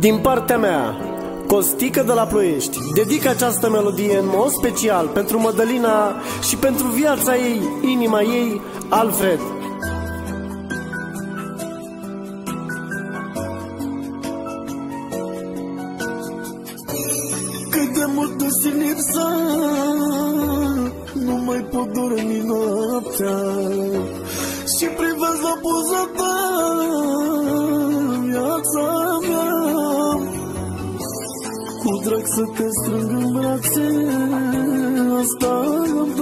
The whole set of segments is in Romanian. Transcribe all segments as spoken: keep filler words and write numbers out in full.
Din partea mea, Costică de la Ploiești, dedic această melodie în mod special pentru Mădălina și pentru viața ei, inima ei, Alfred. Cât de mult te simt lipsa, nu mai pot dormi noaptea și privesc la poza ta, viața mea. Cu drag să te strâng în brațe, asta îmi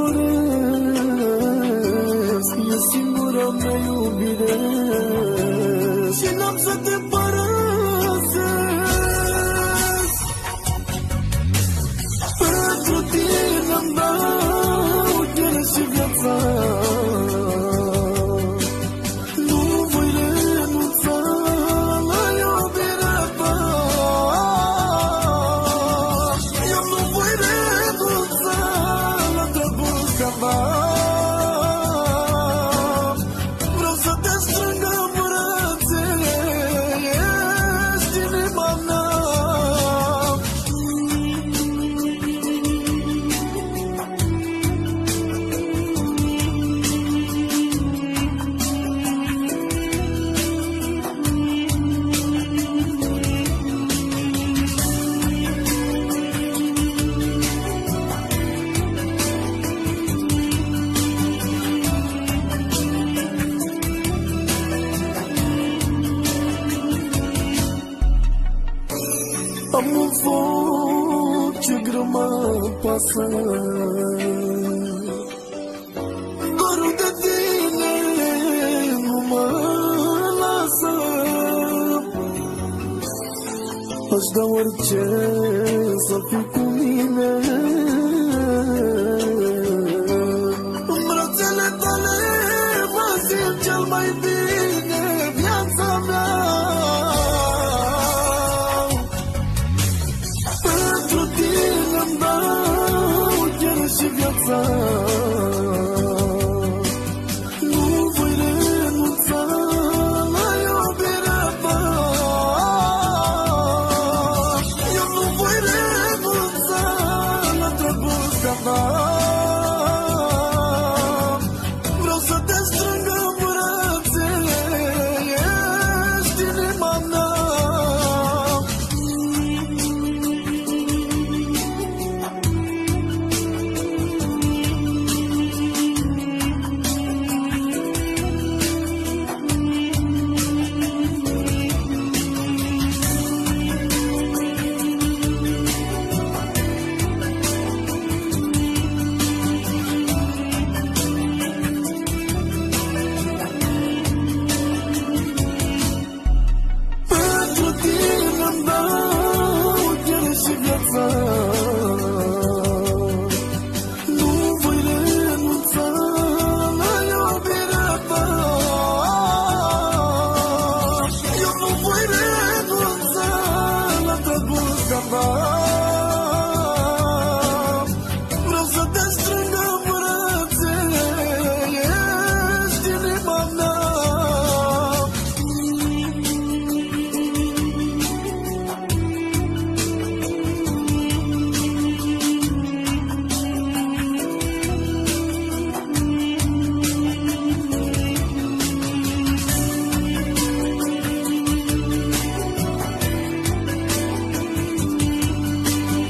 doresc, e singura mea iubire și n-am să te părăsesc. Pentru tine îmi dau piele și viața, nu voi renunța la iubirea ta. Eu nu voi renunța la dragostea ta. Vreau să te strâng în brațe, ești inima mea. Am un foc ce greu mă pasă, dorul de tine nu mă lasă. Aș da orice să fii cu mine,